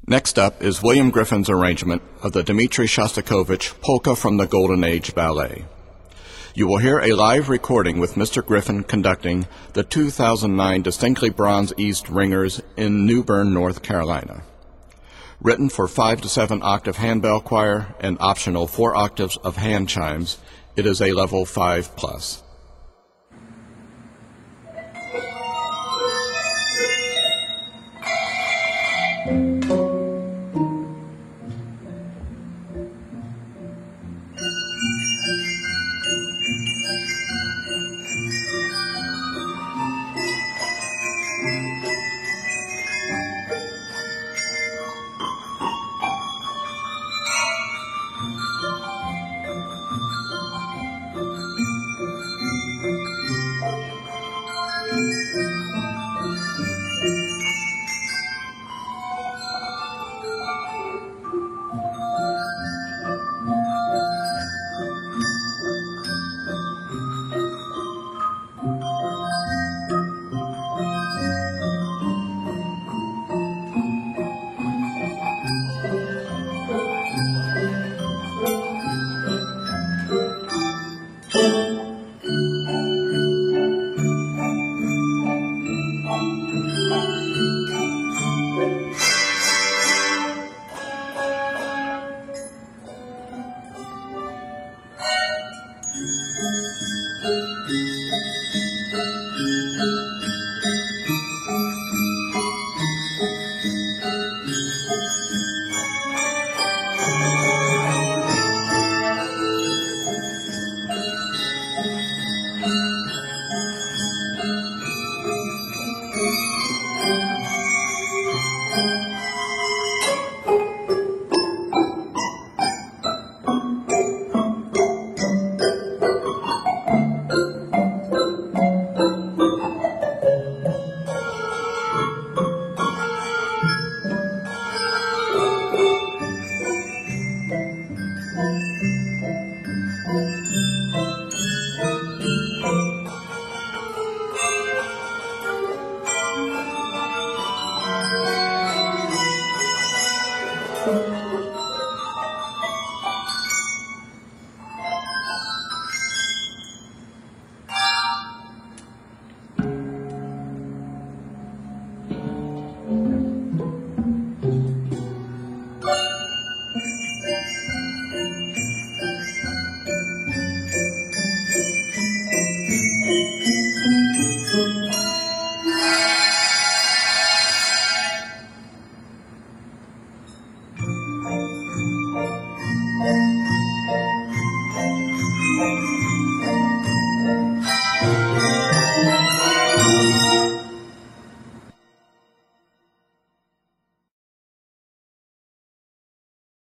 Next up is William Griffin's arrangement of the Dmitri Shostakovich Polka from the Golden Age Ballet. You will hear a live recording with Mr. Griffin conducting the 2009 Distinctly Bronze East Ringers in New Bern, North Carolina. Written for 5 to 7 octave handbell choir and optional 4 octaves of hand chimes, it is a level 5+.